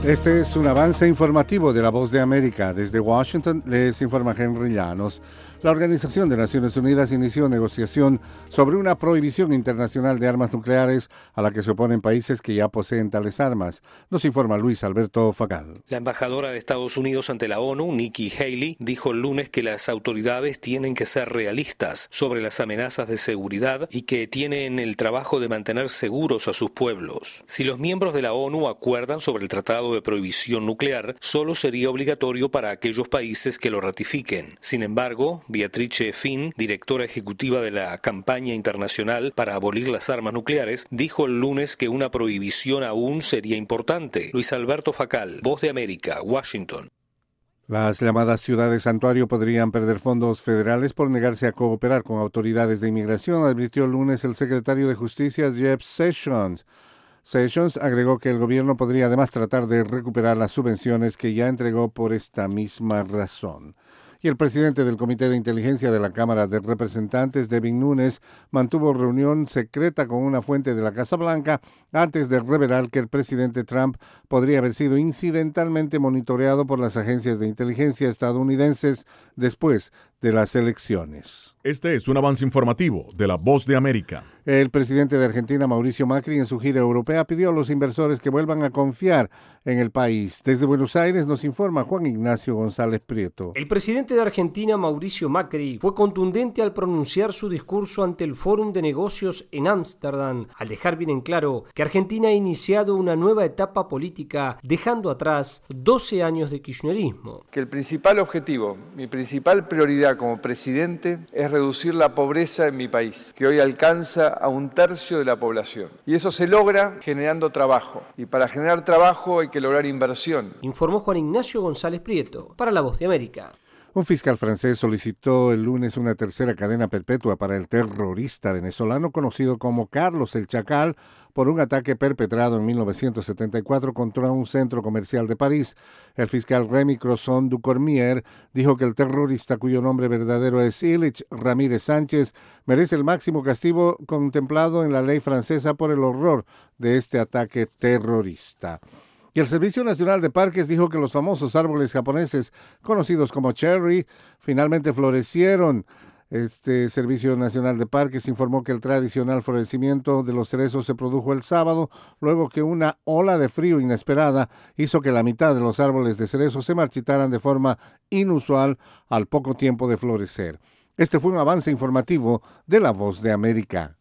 Este es un avance informativo de La Voz de América. Desde Washington les informa Henry Llanos. La Organización de Naciones Unidas inició negociación sobre una prohibición internacional de armas nucleares a la que se oponen países que ya poseen tales armas. Nos informa Luis Alberto Facal. La embajadora de Estados Unidos ante la ONU, Nikki Haley, dijo el lunes que las autoridades tienen que ser realistas sobre las amenazas de seguridad y que tienen el trabajo de mantener seguros a sus pueblos. Si los miembros de la ONU acuerdan sobre el Tratado de Prohibición Nuclear, solo sería obligatorio para aquellos países que lo ratifiquen. Sin embargo, Beatrice Finn, directora ejecutiva de la campaña internacional para abolir las armas nucleares, dijo el lunes que una prohibición aún sería importante. Luis Alberto Facal, Voz de América, Washington. Las llamadas ciudades santuario podrían perder fondos federales por negarse a cooperar con autoridades de inmigración, advirtió el lunes el secretario de Justicia Jeff Sessions. Sessions agregó que el gobierno podría además tratar de recuperar las subvenciones que ya entregó por esta misma razón. Y el presidente del Comité de Inteligencia de la Cámara de Representantes, Devin Nunes, mantuvo reunión secreta con una fuente de la Casa Blanca antes de revelar que el presidente Trump podría haber sido incidentalmente monitoreado por las agencias de inteligencia estadounidenses después de las elecciones. Este es un avance informativo de La Voz de América. El presidente de Argentina, Mauricio Macri, en su gira europea pidió a los inversores que vuelvan a confiar en el país. Desde Buenos Aires nos informa Juan Ignacio González Prieto. El presidente de Argentina, Mauricio Macri, fue contundente al pronunciar su discurso ante el Fórum de Negocios en Ámsterdam, al dejar bien en claro que Argentina ha iniciado una nueva etapa política, dejando atrás 12 años de kirchnerismo. Que el principal objetivo, mi principal prioridad como presidente es reducir la pobreza en mi país, que hoy alcanza a 1/3 de la población. Y eso se logra generando trabajo. Y para generar trabajo hay que lograr inversión. Informó Juan Ignacio González Prieto para La Voz de América. Un fiscal francés solicitó el lunes una tercera cadena perpetua para el terrorista venezolano conocido como Carlos el Chacal por un ataque perpetrado en 1974 contra un centro comercial de París. El fiscal Rémy Crozon du Cormier dijo que el terrorista, cuyo nombre verdadero es Ilich Ramírez Sánchez, merece el máximo castigo contemplado en la ley francesa por el horror de este ataque terrorista. Y el Servicio Nacional de Parques dijo que los famosos árboles japoneses, conocidos como cherry, finalmente florecieron. Este Servicio Nacional de Parques informó que el tradicional florecimiento de los cerezos se produjo el sábado, luego que una ola de frío inesperada hizo que la mitad de los árboles de cerezo se marchitaran de forma inusual al poco tiempo de florecer. Este fue un avance informativo de La Voz de América.